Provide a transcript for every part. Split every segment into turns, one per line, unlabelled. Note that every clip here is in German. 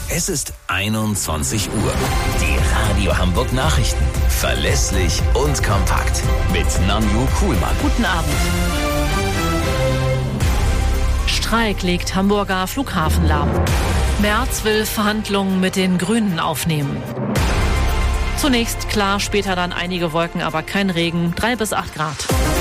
Es ist 21 Uhr. Die Radio Hamburg Nachrichten. Verlässlich und kompakt. Mit Nanju Kuhlmann.
Guten Abend. Streik legt Hamburger Flughafen lahm. Merz will Verhandlungen mit den Grünen aufnehmen. Zunächst klar, später dann einige Wolken, aber kein Regen, 3 bis 8 Grad.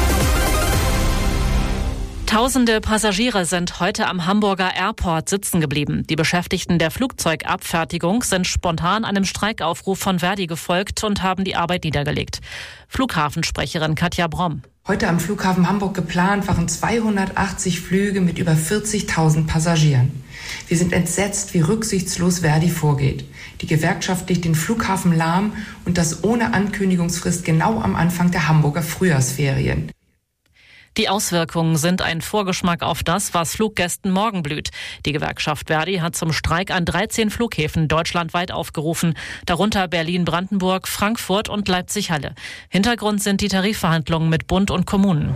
Tausende Passagiere sind heute am Hamburger Airport sitzen geblieben. Die Beschäftigten der Flugzeugabfertigung sind spontan einem Streikaufruf von Verdi gefolgt und haben die Arbeit niedergelegt. Flughafensprecherin Katja Bromm.
Heute am Flughafen Hamburg geplant waren 280 Flüge mit über 40.000 Passagieren. Wir sind entsetzt, wie rücksichtslos Verdi vorgeht. Die Gewerkschaft legt den Flughafen lahm und das ohne Ankündigungsfrist genau am Anfang der Hamburger Frühjahrsferien.
Die Auswirkungen sind ein Vorgeschmack auf das, was Fluggästen morgen blüht. Die Gewerkschaft Verdi hat zum Streik an 13 Flughäfen deutschlandweit aufgerufen, darunter Berlin-Brandenburg, Frankfurt und Leipzig-Halle. Hintergrund sind die Tarifverhandlungen mit Bund und Kommunen.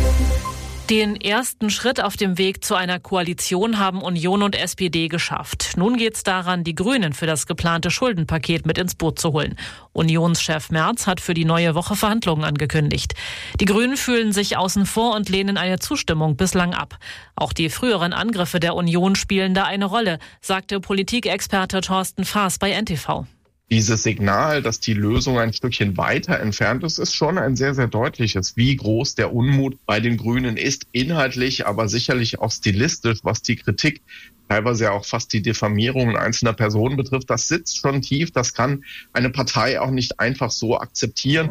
Den ersten Schritt auf dem Weg zu einer Koalition haben Union und SPD geschafft. Nun geht's daran, die Grünen für das geplante Schuldenpaket mit ins Boot zu holen. Unionschef Merz hat für die neue Woche Verhandlungen angekündigt. Die Grünen fühlen sich außen vor und lehnen eine Zustimmung bislang ab. Auch die früheren Angriffe der Union spielen da eine Rolle, sagte Politikexperte Thorsten Faas bei NTV.
Dieses Signal, dass die Lösung ein Stückchen weiter entfernt ist, ist schon ein sehr, sehr deutliches. Wie groß der Unmut bei den Grünen ist, inhaltlich, aber sicherlich auch stilistisch, was die Kritik, teilweise ja auch fast die Diffamierungen einzelner Personen betrifft, das sitzt schon tief. Das kann eine Partei auch nicht einfach so akzeptieren.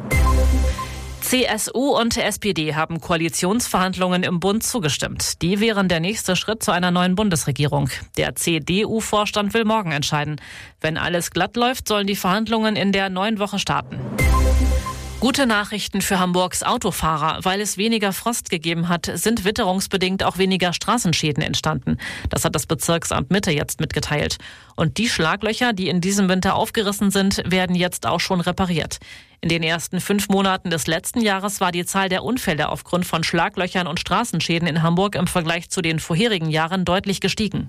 CSU und SPD haben Koalitionsverhandlungen im Bund zugestimmt. Die wären der nächste Schritt zu einer neuen Bundesregierung. Der CDU-Vorstand will morgen entscheiden. Wenn alles glatt läuft, sollen die Verhandlungen in der neuen Woche starten. Gute Nachrichten für Hamburgs Autofahrer. Weil es weniger Frost gegeben hat, sind witterungsbedingt auch weniger Straßenschäden entstanden. Das hat das Bezirksamt Mitte jetzt mitgeteilt. Und die Schlaglöcher, die in diesem Winter aufgerissen sind, werden jetzt auch schon repariert. In den ersten 5 Monaten des letzten Jahres war die Zahl der Unfälle aufgrund von Schlaglöchern und Straßenschäden in Hamburg im Vergleich zu den vorherigen Jahren deutlich gestiegen.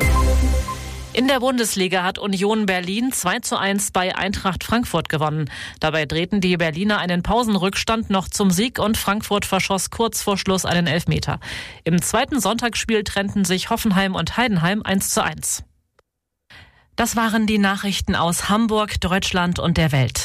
In der Bundesliga hat Union Berlin 2:1 bei Eintracht Frankfurt gewonnen. Dabei drehten die Berliner einen Pausenrückstand noch zum Sieg und Frankfurt verschoss kurz vor Schluss einen Elfmeter. Im zweiten Sonntagsspiel trennten sich Hoffenheim und Heidenheim 1:1. Das waren die Nachrichten aus Hamburg, Deutschland und der Welt.